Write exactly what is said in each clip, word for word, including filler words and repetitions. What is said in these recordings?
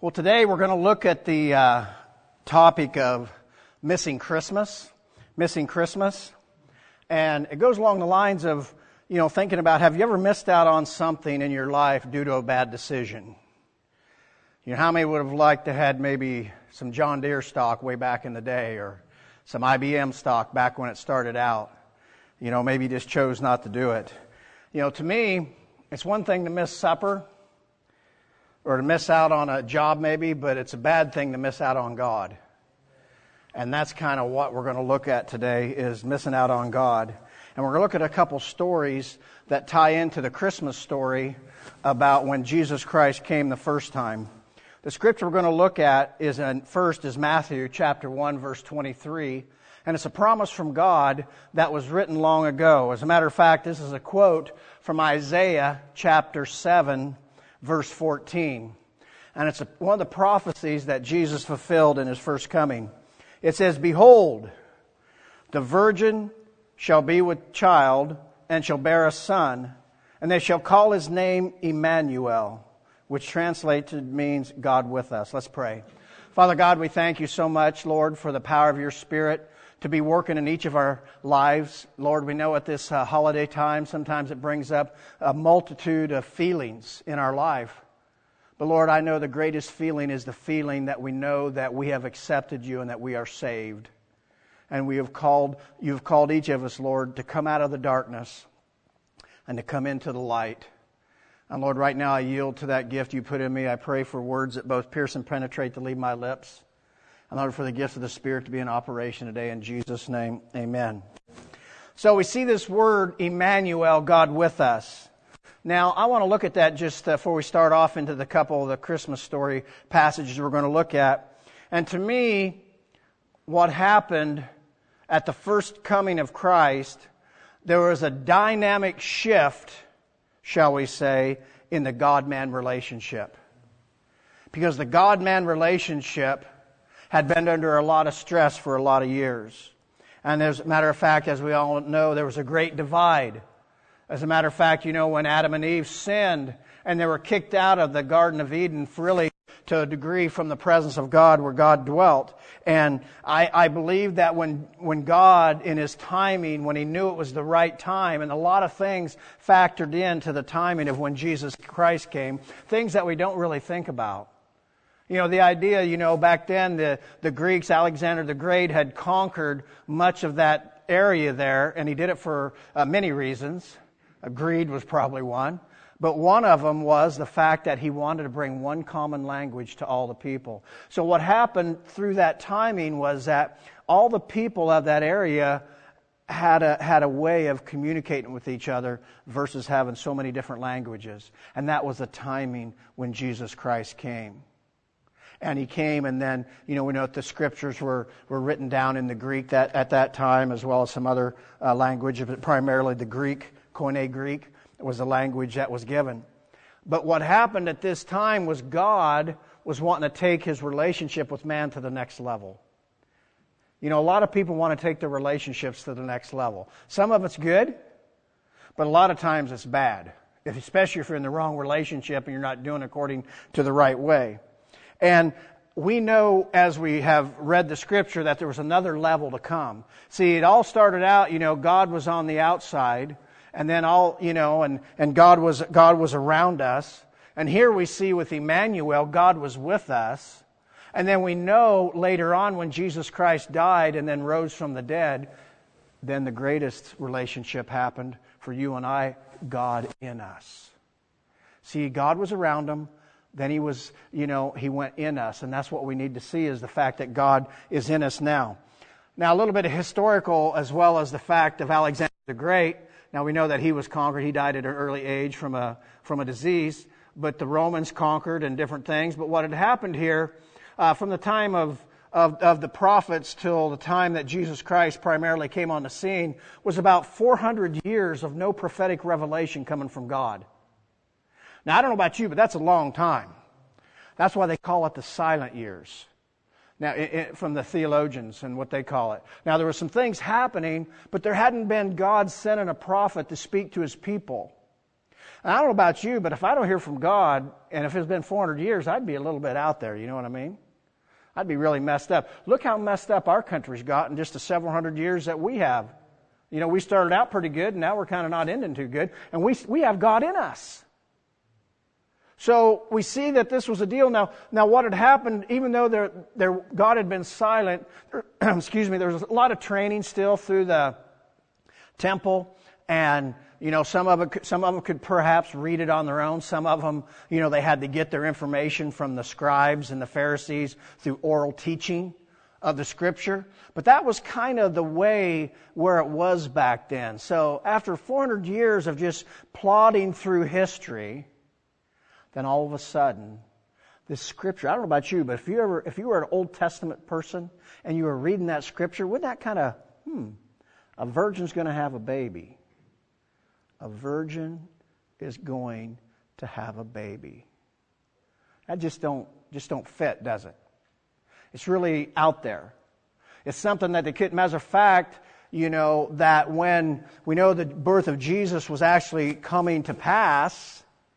Well, today we're going to look at the uh, topic of missing Christmas, missing Christmas. And it goes along the lines of, you know, thinking about, have you ever missed out on something in your life due to a bad decision? You know, how many would have liked to had maybe some John Deere stock way back in the day, or some I B M stock back when it started out? You know, maybe you just chose not to do it. You know, to me, it's one thing to miss supper, or to miss out on a job maybe, but it's a bad thing to miss out on God. And that's kind of what we're going to look at today, is missing out on God. And we're going to look at a couple stories that tie into the Christmas story about when Jesus Christ came the first time. The scripture we're going to look at is in, first is Matthew chapter one, verse twenty-three. And it's a promise from God that was written long ago. As a matter of fact, this is a quote from Isaiah chapter seven, verse fourteen. And it's a, one of the prophecies that Jesus fulfilled in His first coming. It says, "Behold, the virgin shall be with child, and shall bear a son, and they shall call His name Emmanuel," which translated means God with us. Let's pray. Father God, we thank You so much, Lord, for the power of Your Spirit to be working in each of our lives. Lord, we know at this uh, holiday time, sometimes it brings up a multitude of feelings in our life. But Lord, I know the greatest feeling is the feeling that we know that we have accepted You and that we are saved. And we have called, You've called each of us, Lord, to come out of the darkness and to come into the light. And Lord, right now I yield to that gift You put in me. I pray for words that both pierce and penetrate to leave my lips. And Lord, for the gift of the Spirit to be in operation today. In Jesus' name, amen. So we see this word, Emmanuel, God with us. Now, I want to look at that just before we start off into the couple of the Christmas story passages we're going to look at. And to me, what happened at the first coming of Christ, there was a dynamic shift, shall we say, in the God-man relationship. Because the God-man relationship had been under a lot of stress for a lot of years. And as a matter of fact, as we all know, there was a great divide. As a matter of fact, you know, when Adam and Eve sinned and they were kicked out of the Garden of Eden, really to a degree from the presence of God where God dwelt. And I, I believe that when, when God, in His timing, when He knew it was the right time, and a lot of things factored into the timing of when Jesus Christ came, things that we don't really think about. You know, the idea, you know, back then the, the Greeks, Alexander the Great, had conquered much of that area there, and he did it for uh, many reasons. Uh, greed was probably one. But one of them was the fact that he wanted to bring one common language to all the people. So what happened through that timing was that all the people of that area had a, had a way of communicating with each other versus having so many different languages. And that was the timing when Jesus Christ came. And He came, and then, you know, we know that the scriptures were, were written down in the Greek that at that time, as well as some other uh, language, but primarily the Greek, Koine Greek, was the language that was given. But what happened at this time was God was wanting to take His relationship with man to the next level. You know, a lot of people want to take their relationships to the next level. Some of it's good, but a lot of times it's bad, if, especially if you're in the wrong relationship and you're not doing it according to the right way. And we know, as we have read the scripture, that there was another level to come. See, it all started out, you know, God was on the outside, and then all, you know, and, and God was, God was around us. And here we see with Emmanuel, God was with us. And then we know later on when Jesus Christ died and then rose from the dead, then the greatest relationship happened for you and I, God in us. See, God was around Him. Then He was, you know, He went in us. And that's what we need to see, is the fact that God is in us now. Now, a little bit of historical, as well as the fact of Alexander the Great. Now, we know that he was conquered. He died at an early age from a, from a disease. But the Romans conquered and different things. But what had happened here, uh, from the time of, of, of the prophets till the time that Jesus Christ primarily came on the scene, was about four hundred years of no prophetic revelation coming from God. Now, I don't know about you, but that's a long time. That's why they call it the silent years. Now, it, it, from the theologians and what they call it. Now, there were some things happening, but there hadn't been God sending a prophet to speak to His people. And I don't know about you, but if I don't hear from God, and if it's been four hundred years, I'd be a little bit out there, you know what I mean? I'd be really messed up. Look how messed up our country's got in just the several hundred years that we have. You know, we started out pretty good, and now we're kind of not ending too good. And we we have God in us. So we see that this was a deal. Now, now what had happened, even though there, there, God had been silent, excuse me, there was a lot of training still through the temple. And, you know, some of it, some of them could perhaps read it on their own. Some of them, you know, they had to get their information from the scribes and the Pharisees through oral teaching of the Scripture. But that was kind of the way where it was back then. So after four hundred years of just plodding through history, then all of a sudden, this Scripture, I don't know about you, but if you ever, if you were an Old Testament person and you were reading that Scripture, wouldn't that kind of, hmm, a virgin's going to have a baby. A virgin is going to have a baby. That just don't, just don't fit, does it? It's really out there. It's something that they couldn't, as a fact, you know, that when we know the birth of Jesus was actually coming to pass,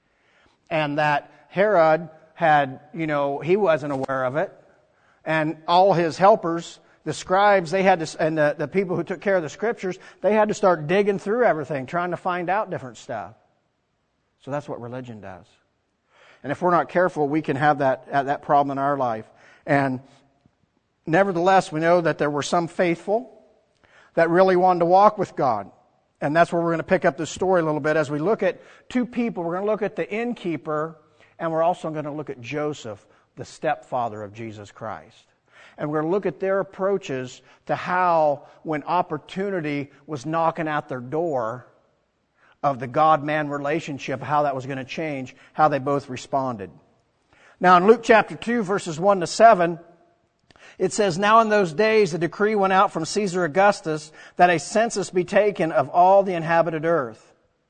and that Herod had, you know, he wasn't aware of it. And all his helpers, the scribes, they had to, and the, the people who took care of the Scriptures, they had to start digging through everything, trying to find out different stuff. So that's what religion does. And if we're not careful, we can have that, that problem in our life. And nevertheless, we know that there were some faithful that really wanted to walk with God. And that's where we're going to pick up the story a little bit as we look at two people. We're going to look at the innkeeper, and we're also going to look at Joseph, the stepfather of Jesus Christ. And we're going to look at their approaches to how, when opportunity was knocking at their door of the God-man relationship, how that was going to change, how they both responded. Now in Luke chapter two, verses one to seven, it says, "Now in those days a decree went out from Caesar Augustus that a census be taken of all the inhabited earth.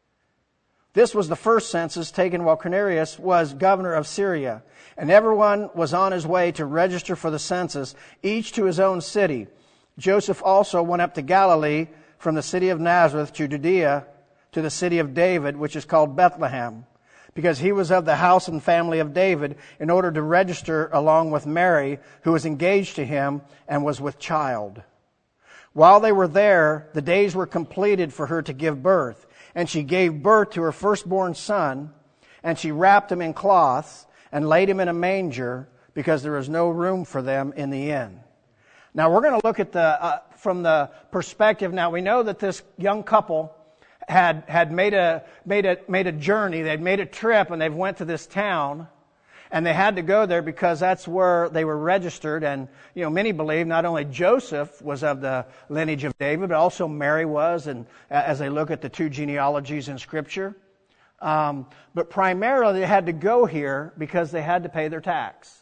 This was the first census taken while Quirinius was governor of Syria. And everyone was on his way to register for the census, each to his own city. Joseph also went up to Galilee from the city of Nazareth to Judea to the city of David, which is called Bethlehem, because he was of the house and family of David, in order to register along with Mary, who was engaged to him and was with child. While they were there, the days were completed for her to give birth. And she gave birth to her firstborn son, and she wrapped him in cloths and laid him in a manger, because there was no room for them in the inn." Now we're going to look at the uh, from the perspective. Now we know that this young couple had had made a made a made a journey. They'd made a trip, and they went to this town, and they had to go there because that's where they were registered. And you know, many believe not only Joseph was of the lineage of David, but also Mary was. And as they look at the two genealogies in Scripture, um, but primarily they had to go here because they had to pay their tax.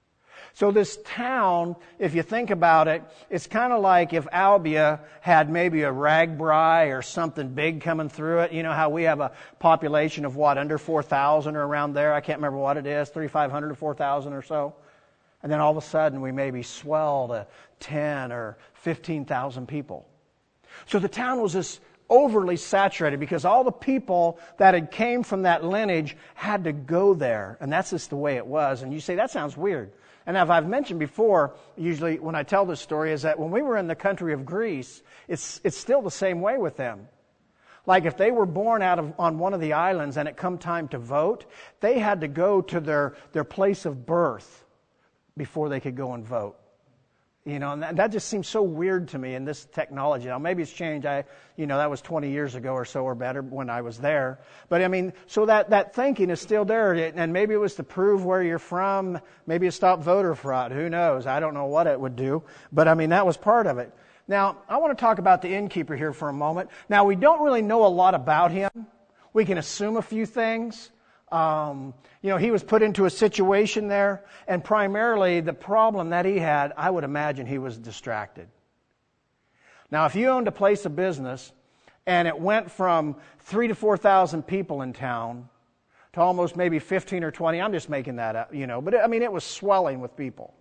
So this town, if you think about it, it's kind of like if Albia had maybe a Ragbri or something big coming through it. You know how we have a population of what, under four thousand or around there? I can't remember what it is, three thousand five hundred to four thousand or so. And then all of a sudden we maybe swell to ten or fifteen thousand people. So the town was this overly saturated because all the people that had came from that lineage had to go there. And that's just the way it was. And you say, that sounds weird. And as I've mentioned before, usually when I tell this story, is that when we were in the country of Greece, it's it's still the same way with them. Like if they were born out of on one of the islands and it come time to vote, they had to go to their, their place of birth before they could go and vote. You know, and that, that just seems so weird to me in this technology. Now, maybe it's changed. I, you know, that was twenty years ago or so or better when I was there. But I mean, so that, that thinking is still there. And maybe it was to prove where you're from. Maybe it stopped voter fraud. Who knows? I don't know what it would do. But I mean, that was part of it. Now, I want to talk about the innkeeper here for a moment. Now, we don't really know a lot about him. We can assume a few things. Um, you know, he was put into a situation there, and primarily the problem that he had, I would imagine he was distracted. Now, if you owned a place of business and it went from three to four thousand people in town to almost maybe fifteen or twenty, I'm just making that up, you know, but I mean, it was swelling with people.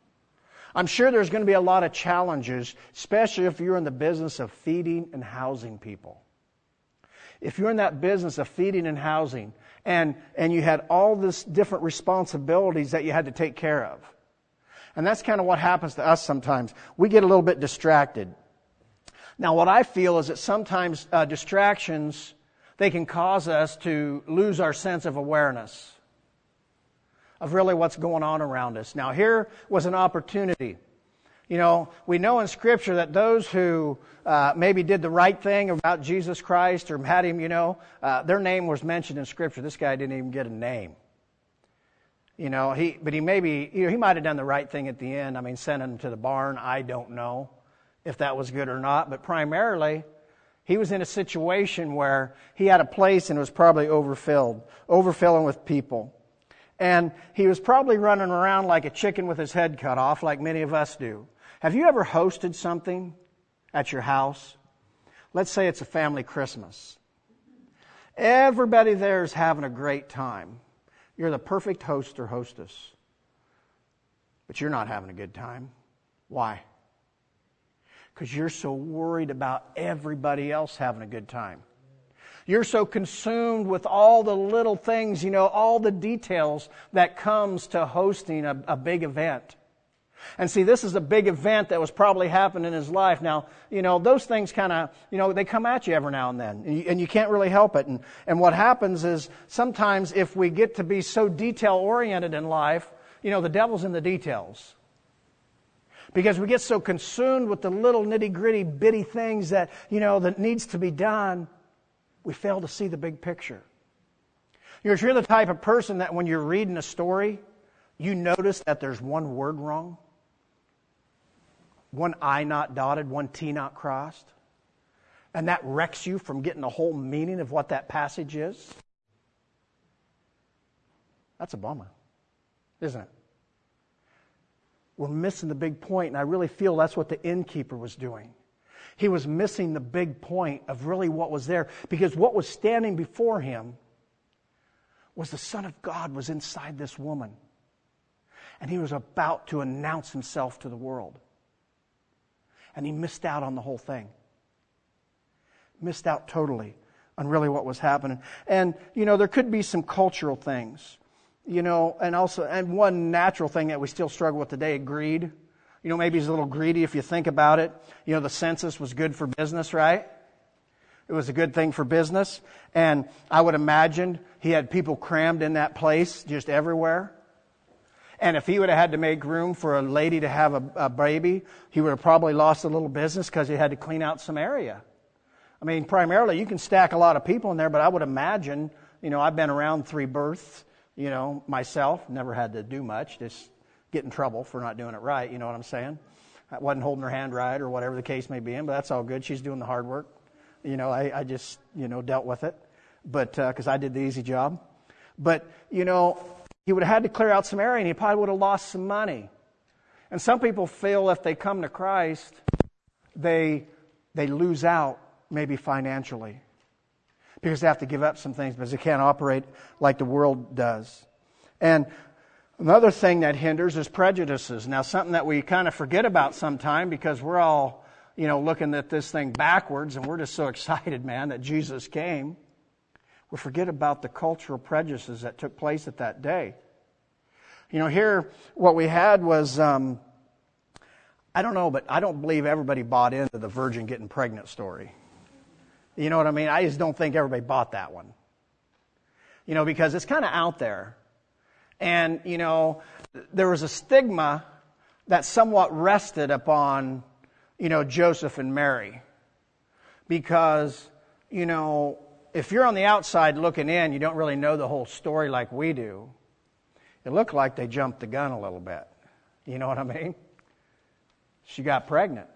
I'm sure there's going to be a lot of challenges, especially if you're in the business of feeding and housing people. if you're in that business of feeding and housing, and, and you had all this different responsibilities that you had to take care of. And that's kind of what happens to us sometimes. We get a little bit distracted. Now, what I feel is that sometimes uh, distractions, they can cause us to lose our sense of awareness of really what's going on around us. Now, here was an opportunity. You know, we know in Scripture that those who uh, maybe did the right thing about Jesus Christ or had him, you know, uh, their name was mentioned in Scripture. This guy didn't even get a name. You know, he, but he maybe, you know, he might have done the right thing at the end. I mean, sent him to the barn. I don't know if that was good or not. But primarily, he was in a situation where he had a place and was probably overfilled, overfilling with people. And he was probably running around like a chicken with his head cut off, like many of us do. Have you ever hosted something at your house? Let's say it's a family Christmas. Everybody there is having a great time. You're the perfect host or hostess. But you're not having a good time. Why? Because you're so worried about everybody else having a good time. You're so consumed with all the little things, you know, all the details that comes to hosting a, a big event. And see, this is a big event that was probably happening in his life. Now, you know, those things kind of, you know, they come at you every now and then, and you, and you can't really help it. And, and what happens is sometimes if we get to be so detail-oriented in life, you know, the devil's in the details. Because we get so consumed with the little nitty-gritty, bitty things that, you know, that needs to be done, we fail to see the big picture. You know, if you're the type of person that when you're reading a story, you notice that there's one word wrong, one I not dotted, one T not crossed, and that wrecks you from getting the whole meaning of what that passage is, that's a bummer, isn't it? We're missing the big point, and I really feel that's what the innkeeper was doing. He was missing the big point of really what was there, because what was standing before him was the Son of God was inside this woman. And he was about to announce himself to the world. And he missed out on the whole thing. Missed out totally on really what was happening. And, you know, there could be some cultural things. You know, and also, and one natural thing that we still struggle with today, greed. You know, maybe he's a little greedy if you think about it. You know, the census was good for business, right? It was a good thing for business. And I would imagine he had people crammed in that place just everywhere. And if he would have had to make room for a lady to have a, a baby, he would have probably lost a little business because he had to clean out some area. I mean, primarily, you can stack a lot of people in there, but I would imagine, you know, I've been around three births, you know, myself, never had to do much, just get in trouble for not doing it right, you know what I'm saying? I wasn't holding her hand right or whatever the case may be in, but that's all good. She's doing the hard work. You know, I, I just, you know, dealt with it, but because uh, I did the easy job. But, you know, he would have had to clear out some area, and he probably would have lost some money. And some people feel if they come to Christ, they they lose out maybe financially because they have to give up some things because they can't operate like the world does. And another thing that hinders is prejudices. Now, something that we kind of forget about sometime because we're all, you know, looking at this thing backwards, and we're just so excited, man, that Jesus came. We forget about the cultural prejudices that took place at that day. You know, here what we had was, um, I don't know, but I don't believe everybody bought into the virgin getting pregnant story. You know what I mean? I just don't think everybody bought that one. You know, because it's kind of out there. And, you know, there was a stigma that somewhat rested upon, you know, Joseph and Mary. Because, you know, if you're on the outside looking in, you don't really know the whole story like we do. It looked like they jumped the gun a little bit. You know what I mean? She got pregnant.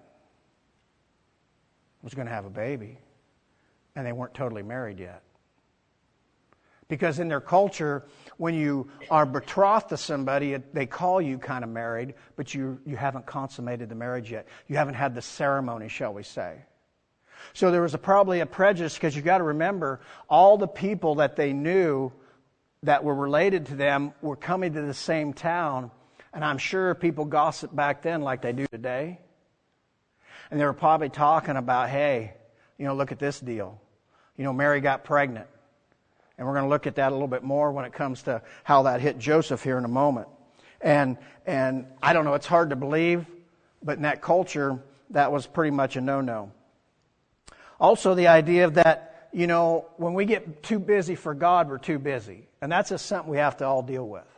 Was going to have a baby. And they weren't totally married yet. Because in their culture, when you are betrothed to somebody, they call you kind of married, but you, you haven't consummated the marriage yet. You haven't had the ceremony, shall we say. So there was a, probably a prejudice, because you've got to remember, all the people that they knew that were related to them were coming to the same town. And I'm sure people gossiped back then like they do today. And they were probably talking about, hey, you know, look at this deal. You know, Mary got pregnant. And we're going to look at that a little bit more when it comes to how that hit Joseph here in a moment. And and I don't know, it's hard to believe, but in that culture, that was pretty much a no-no. Also, the idea of that, you know, when we get too busy for God, we're too busy. And that's just something we have to all deal with.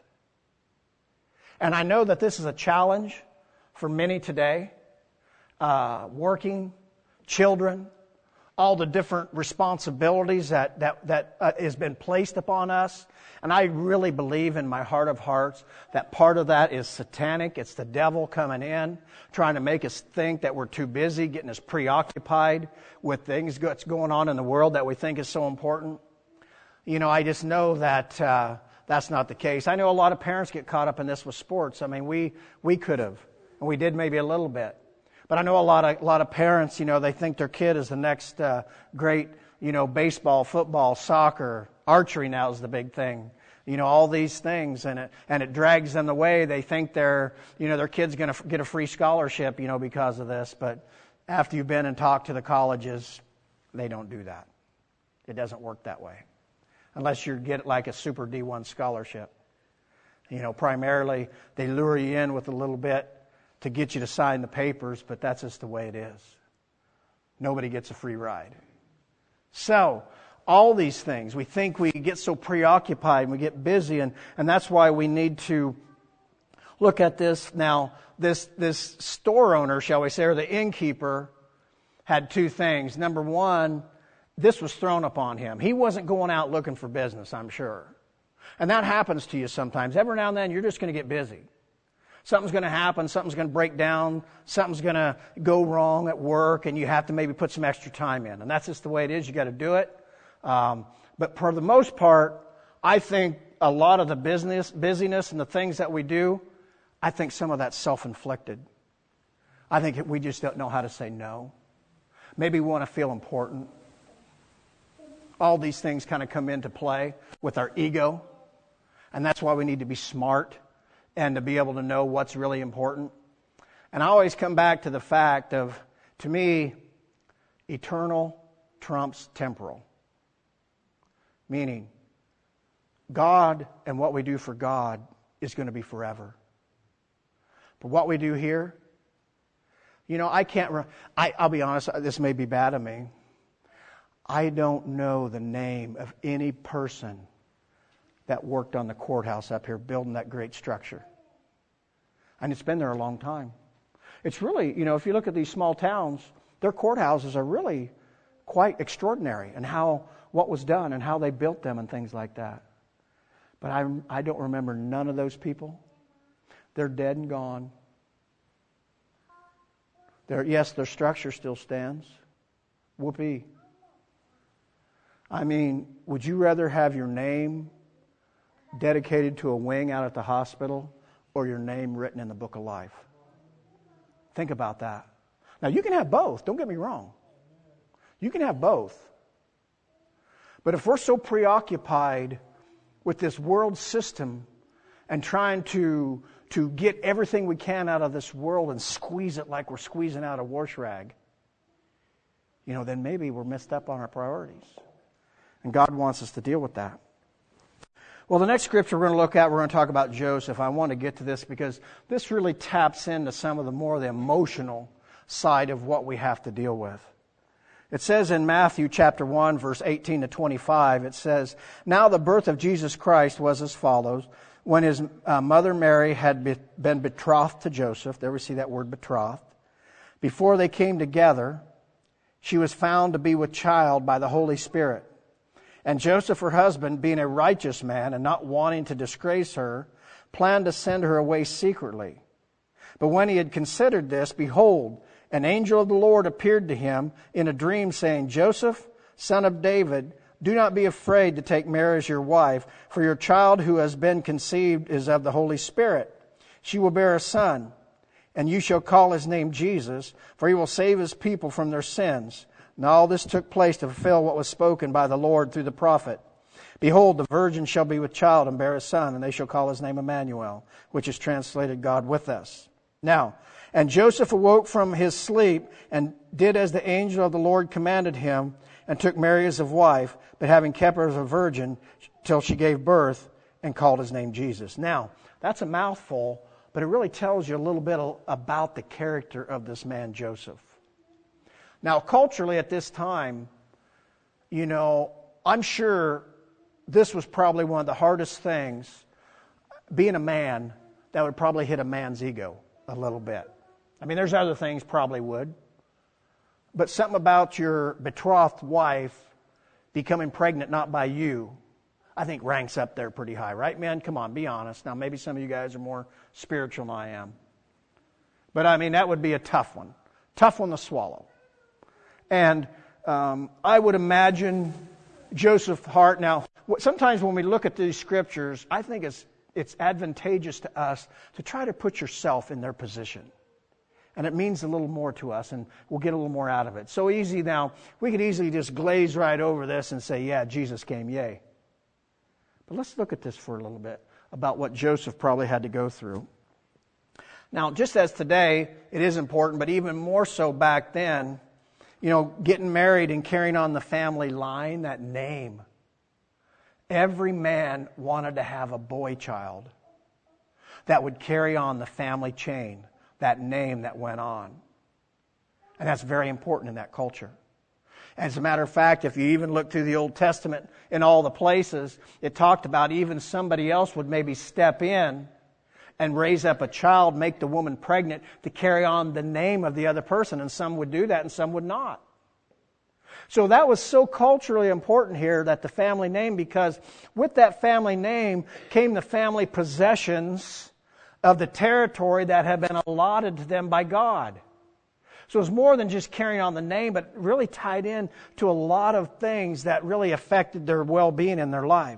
And I know that this is a challenge for many today. Uh, working, children, all the different responsibilities that that that uh, has been placed upon us. And I really believe in my heart of hearts that part of that is satanic. It's the devil coming in, trying to make us think that we're too busy, getting us preoccupied with things that's going on in the world that we think is so important. You know, I just know that uh, that's not the case. I know a lot of parents get caught up in this with sports. I mean, we we could have, and we did maybe a little bit. But I know a lot of a lot of parents, you know, they think their kid is the next uh, great, you know, baseball, football, soccer, archery now is the big thing. You know, all these things, and it and it drags them away. They think their, you know, their kid's going to get a free scholarship, you know, because of this. But after you've been and talked to the colleges, they don't do that. It doesn't work that way, unless you get like a super D one scholarship. You know, primarily they lure you in with a little bit to get you to sign the papers, but that's just the way it is. Nobody gets a free ride. So, all these things, we think we get so preoccupied and we get busy, and, and that's why we need to look at this. Now, this this store owner, shall we say, or the innkeeper, had two things. Number one, this was thrown upon him. He wasn't going out looking for business, I'm sure. And that happens to you sometimes. Every now and then, you're just going to get busy. Something's going to happen, something's going to break down, something's going to go wrong at work, and you have to maybe put some extra time in. And that's just the way it is. You got to do it. Um, but for the most part, I think a lot of the business, busyness and the things that we do, I think some of that's self-inflicted. I think we just don't know how to say no. Maybe we want to feel important. All these things kind of come into play with our ego. And that's why we need to be smart and to be able to know what's really important. And I always come back to the fact of, to me, eternal trumps temporal. Meaning, God and what we do for God is going to be forever. But what we do here, you know, I can't, re- I, I'll be honest, this may be bad of me. I don't know the name of any person that worked on the courthouse up here building that great structure. And it's been there a long time. It's really, you know, if you look at these small towns, their courthouses are really quite extraordinary, and how what was done and how they built them and things like that. But I, I don't remember none of those people. They're dead and gone. They're, yes, their structure still stands. Whoopee. I mean, would you rather have your name dedicated to a wing out at the hospital or your name written in the book of life? Think about that. Now, you can have both. Don't get me wrong. You can have both. But if we're so preoccupied with this world system and trying to, to get everything we can out of this world and squeeze it like we're squeezing out a wash rag, you know, then maybe we're messed up on our priorities. And God wants us to deal with that. Well, the next scripture we're going to look at, we're going to talk about Joseph. I want to get to this because this really taps into some of the more the emotional side of what we have to deal with. It says in Matthew chapter one, verse eighteen to twenty-five, it says, "Now the birth of Jesus Christ was as follows. When his uh, mother Mary had be, been betrothed to Joseph," there we see that word betrothed, "before they came together, she was found to be with child by the Holy Spirit. And Joseph, her husband, being a righteous man and not wanting to disgrace her, planned to send her away secretly. But when he had considered this, behold, an angel of the Lord appeared to him in a dream, saying, 'Joseph, son of David, do not be afraid to take Mary as your wife, for your child who has been conceived is of the Holy Spirit. She will bear a son, and you shall call his name Jesus, for he will save his people from their sins.' And all this took place to fulfill what was spoken by the Lord through the prophet. 'Behold, the virgin shall be with child and bear a son, and they shall call his name Emmanuel,' which is translated God with us. Now, and Joseph awoke from his sleep and did as the angel of the Lord commanded him, and took Mary as his wife, but having kept her as a virgin till she gave birth, and called his name Jesus. Now, that's a mouthful, but it really tells you a little bit about the character of this man Joseph. Now, culturally at this time, you know, I'm sure this was probably one of the hardest things, being a man, that would probably hit a man's ego a little bit. I mean, there's other things probably would. But something about your betrothed wife becoming pregnant not by you, I think ranks up there pretty high, right, men? Come on, be honest. Now, maybe some of you guys are more spiritual than I am. But, I mean, that would be a tough one. Tough one to swallow. And um, I would imagine Joseph's heart. Now, sometimes when we look at these scriptures, I think it's, it's advantageous to us to try to put yourself in their position. And it means a little more to us, and we'll get a little more out of it. So easy now, we could easily just glaze right over this and say, yeah, Jesus came, yay. But let's look at this for a little bit, about what Joseph probably had to go through. Now, just as today, it is important, but even more so back then, you know, getting married and carrying on the family line, that name. Every man wanted to have a boy child that would carry on the family chain, that name that went on. And that's very important in that culture. As a matter of fact, if you even look through the Old Testament, in all the places, it talked about even somebody else would maybe step in and raise up a child, make the woman pregnant to carry on the name of the other person. And some would do that and some would not. So that was so culturally important here, that the family name, because with that family name came the family possessions of the territory that had been allotted to them by God. So it was more than just carrying on the name, but really tied in to a lot of things that really affected their well-being in their life.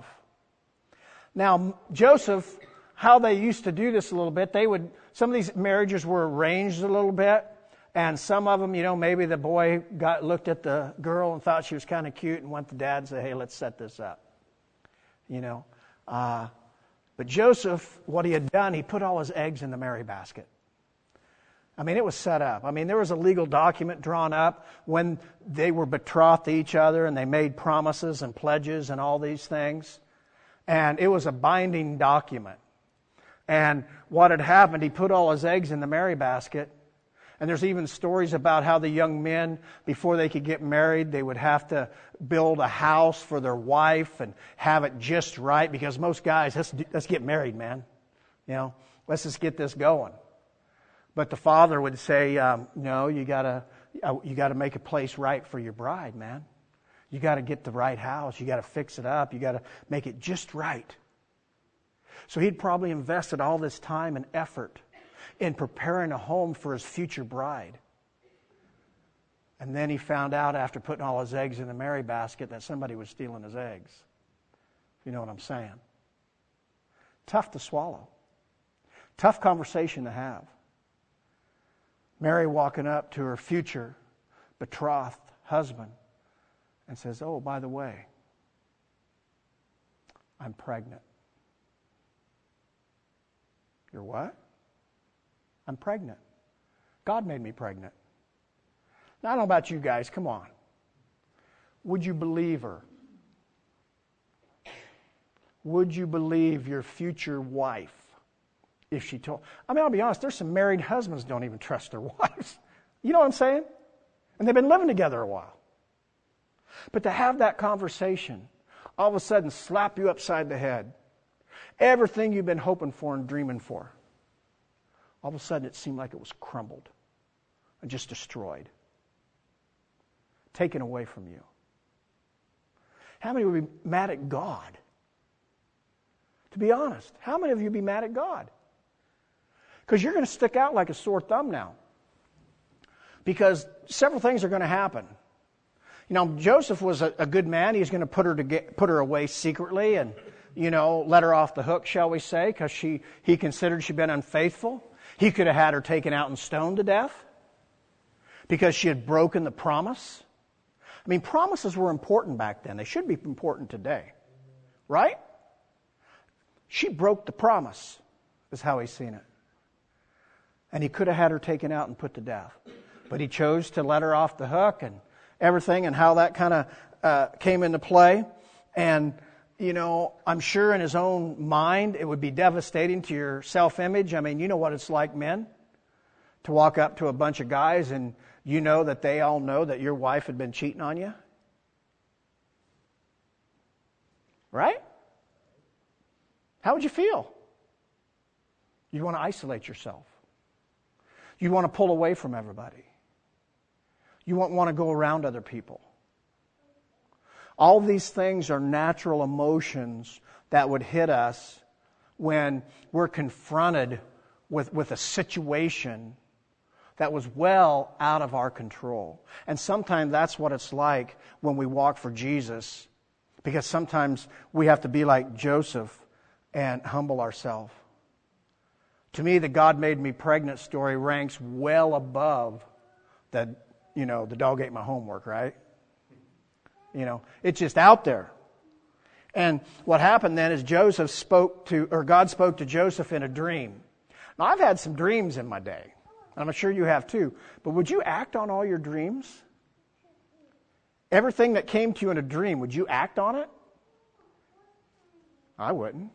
Now, Joseph, how they used to do this a little bit, they would, some of these marriages were arranged a little bit, and some of them, you know, maybe the boy got looked at the girl and thought she was kind of cute and went to dad and said, hey, let's set this up. You know, uh, but Joseph, what he had done, he put all his eggs in the Mary basket. I mean, it was set up. I mean, there was a legal document drawn up when they were betrothed to each other and they made promises and pledges and all these things. And it was a binding document. And what had happened, he put all his eggs in the Mary basket. And there's even stories about how the young men, before they could get married, they would have to build a house for their wife and have it just right. Because most guys, let's, let's get married, man. You know, let's just get this going. But the father would say, um, no, you gotta, you gotta make a place right for your bride, man. You gotta get the right house. You gotta fix it up. You gotta make it just right. So he'd probably invested all this time and effort in preparing a home for his future bride. And then he found out after putting all his eggs in the Mary basket that somebody was stealing his eggs. You know what I'm saying? Tough to swallow. Tough conversation to have. Mary walking up to her future betrothed husband and says, oh, by the way, I'm pregnant. You're what? I'm pregnant. God made me pregnant. Now, I don't know about you guys. Come on. Would you believe her? Would you believe your future wife if she told? I mean, I'll be honest, there's some married husbands don't even trust their wives. You know what I'm saying? And they've been living together a while. But to have that conversation, all of a sudden slap you upside the head, everything you've been hoping for and dreaming for, all of a sudden it seemed like it was crumbled and just destroyed, taken away from you. How many would be mad at God? To be honest, how many of you would be mad at God? Because you're going to stick out like a sore thumb now. Because several things are going to happen. You know, Joseph was a, a good man. He's going to put her to get, put her away secretly and, you know, let her off the hook, shall we say, because she he considered she'd been unfaithful. He could have had her taken out and stoned to death because she had broken the promise. I mean, promises were important back then. They should be important today. Right? She broke the promise, is how he's seen it. And he could have had her taken out and put to death. But he chose to let her off the hook and, everything and how that kind of uh, came into play. And, you know, I'm sure in his own mind it would be devastating to your self-image. I mean, you know what it's like, men, to walk up to a bunch of guys and you know that they all know that your wife had been cheating on you. Right? How would you feel? You'd want to isolate yourself. You'd want to pull away from everybody. You won't want to go around other people. All these things are natural emotions that would hit us when we're confronted with, with a situation that was well out of our control. And sometimes that's what it's like when we walk for Jesus, because sometimes we have to be like Joseph and humble ourselves. To me, the God made me pregnant story ranks well above the, you know, the dog ate my homework, right? You know, it's just out there. And what happened then is Joseph spoke to, or God spoke to Joseph in a dream. Now, I've had some dreams in my day. I'm sure you have too. But would you act on all your dreams? Everything that came to you in a dream, would you act on it? I wouldn't.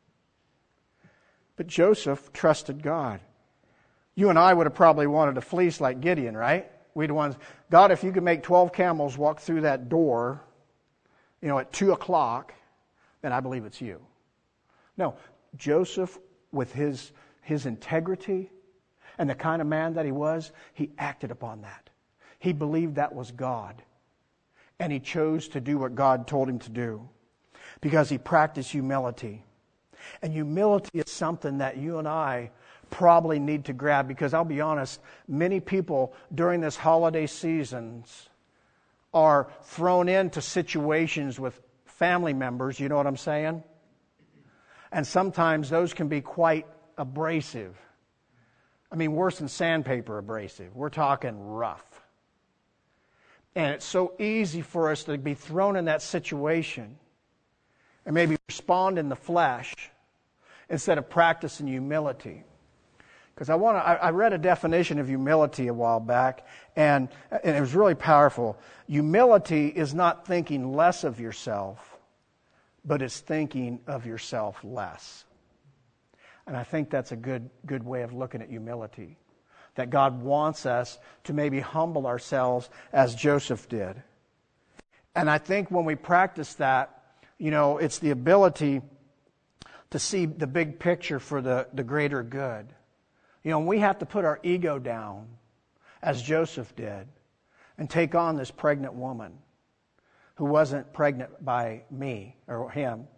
But Joseph trusted God. You and I would have probably wanted a fleece like Gideon, right? We'd want, God, if you could make twelve camels walk through that door, you know, at two o'clock, then I believe it's you. No, Joseph, with his, his integrity and the kind of man that he was, he acted upon that. He believed that was God. And he chose to do what God told him to do because he practiced humility. And humility is something that you and I probably need to grab, because I'll be honest, many people during this holiday seasons are thrown into situations with family members, you know what I'm saying? And sometimes those can be quite abrasive. I mean, worse than sandpaper abrasive. We're talking rough. And it's so easy for us to be thrown in that situation and maybe respond in the flesh instead of practicing humility. Because I want to, I, I read a definition of humility a while back, and, and it was really powerful. Humility is not thinking less of yourself, but it's thinking of yourself less. And I think that's a good, good way of looking at humility. That God wants us to maybe humble ourselves as Joseph did. And I think when we practice that, you know, it's the ability to see the big picture for the, the greater good. You know, we have to put our ego down, as Joseph did, and take on this pregnant woman who wasn't pregnant by me or him,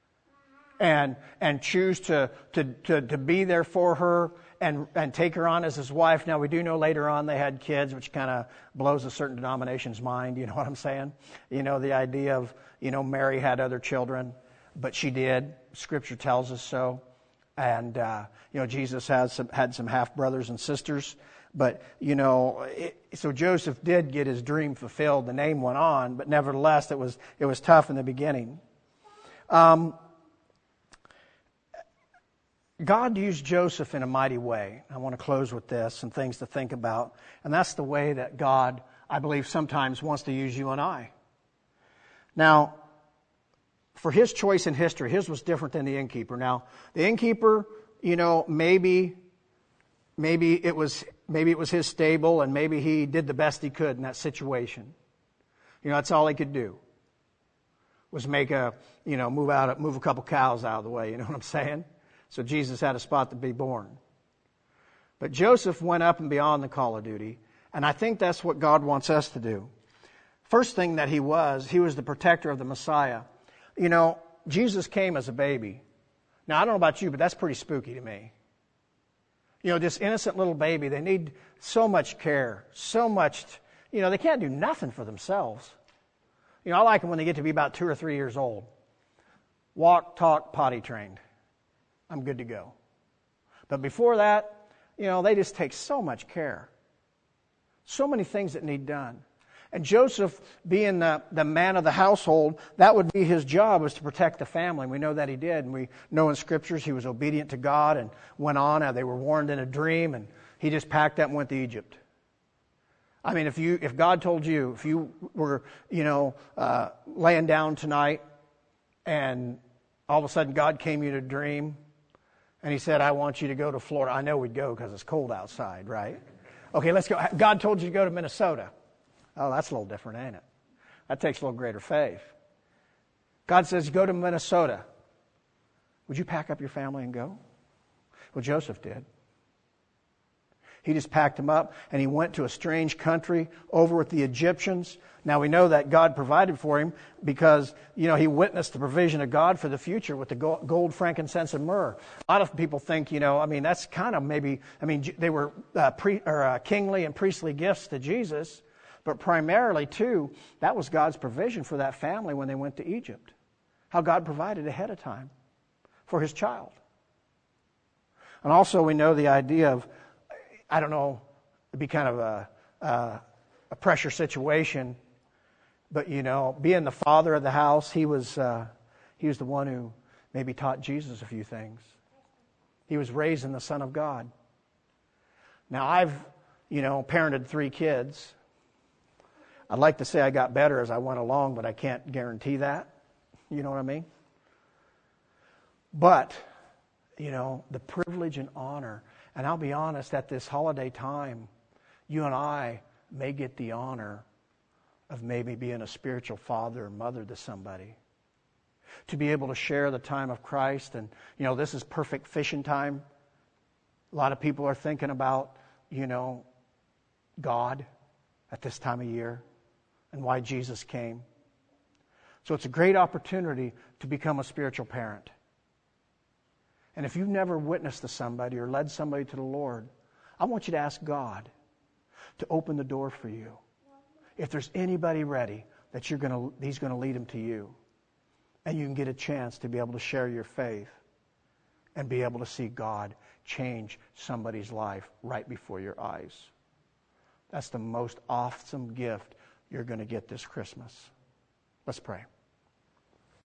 and and choose to to to, to be there for her and and take her on as his wife. Now, we do know later on they had kids, which kind of blows a certain denomination's mind. You know what I'm saying? You know, the idea of, you know, Mary had other children, but she did. Scripture tells us so. And, uh, you know, Jesus has some, had some half-brothers and sisters. But, you know, it, so Joseph did get his dream fulfilled. The name went on, but nevertheless, it was it was tough in the beginning. Um, God used Joseph in a mighty way. I want to close with this, some things to think about. And that's the way that God, I believe, sometimes wants to use you and I. Now, for his choice in history, his was different than the innkeeper. Now, the innkeeper, you know, maybe, maybe it was, maybe it was his stable, and maybe he did the best he could in that situation. You know, that's all he could do, was make a, you know, move out, move a couple cows out of the way. You know what I'm saying? So Jesus had a spot to be born. But Joseph went up and beyond the call of duty, and I think that's what God wants us to do. First thing that he was, he was the protector of the Messiah. You know, Jesus came as a baby. Now, I don't know about you, but that's pretty spooky to me. You know, this innocent little baby, they need so much care, so much, you know, they can't do nothing for themselves. You know, I like them when they get to be about two or three years old. Walk, talk, potty trained. I'm good to go. But before that, you know, they just take so much care. So many things that need done. And Joseph, being the, the man of the household, that would be his job, was to protect the family. We know that he did. And we know in Scriptures he was obedient to God and went on. They were warned in a dream, and he just packed up and went to Egypt. I mean, if you, if God told you, if you were, you know, uh, laying down tonight and all of a sudden God came to you in a dream and he said, I want you to go to Florida. I know we'd go because it's cold outside, right? Okay, let's go. God told you to go to Minnesota. Oh, that's a little different, ain't it? That takes a little greater faith. God says, go to Minnesota. Would you pack up your family and go? Well, Joseph did. He just packed them up and he went to a strange country over with the Egyptians. Now we know that God provided for him because, you know, he witnessed the provision of God for the future with the gold, frankincense, and myrrh. A lot of people think, you know, I mean, that's kind of maybe, I mean, they were uh, pre, or, uh, kingly and priestly gifts to Jesus, but primarily, too, that was God's provision for that family when they went to Egypt. How God provided ahead of time for his child. And also we know the idea of, I don't know, it'd be kind of a, a, a pressure situation, but, you know, being the father of the house, he was uh, he was the one who maybe taught Jesus a few things. He was raising the Son of God. Now, I've, you know, parented three kids. I'd like to say I got better as I went along, but I can't guarantee that. You know what I mean? But, you know, the privilege and honor. And I'll be honest, at this holiday time, you and I may get the honor of maybe being a spiritual father or mother to somebody. To be able to share the time of Christ. And, you know, this is perfect fishing time. A lot of people are thinking about, you know, God at this time of year and why Jesus came. So it's a great opportunity to become a spiritual parent. And if you've never witnessed to somebody or led somebody to the Lord, I want you to ask God to open the door for you. If there's anybody ready, that you're going to, He's going to lead them to you. And you can get a chance to be able to share your faith and be able to see God change somebody's life right before your eyes. That's the most awesome gift you're going to get this Christmas. Let's pray.